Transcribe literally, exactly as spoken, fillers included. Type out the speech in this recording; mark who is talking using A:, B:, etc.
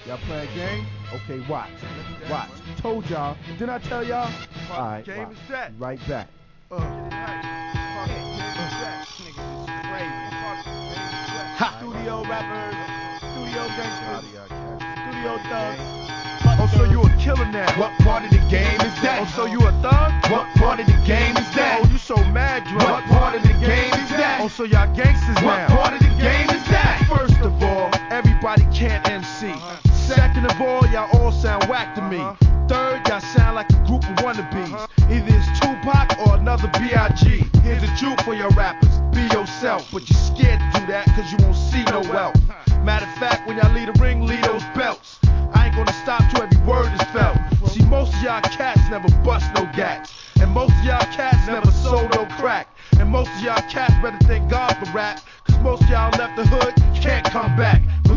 A: Y'all playing games? Okay, watch. Watch. Told y'all. Didn't I tell y'all? All right,
B: game
A: watch.
B: is that.
A: Right back.
B: Uh,
A: Ha!
B: Studio rappers, studio gangsters, studio thugs.
A: What
B: Oh, so you a killer now?
C: What part of the game is that?
B: Oh, so you a thug?
C: What part of the game is that?
B: Oh, you so mad drunk.
C: What part of the game is that?
B: Oh, so y'all gangsters
C: What
B: now.
C: part of the game is that?
B: First of all, everybody can't M C.
C: Uh-huh.
B: Second of all, y'all all sound whack to me.
C: Uh-huh.
B: Third, y'all sound like a group of wannabes.
C: Uh-huh.
B: Either it's Tupac or another B I G Here's the truth for your rappers. Be yourself, but you're scared to do that cause you won't see no wealth. Matter of fact, when y'all leave the ring, leave those belts. I ain't gonna stop till every word is felt. See, most of y'all cats never bust no gats. And most of y'all cats never sold no crack. And most of y'all cats better thank God for rap. Cause most of y'all left the hood, can't come back.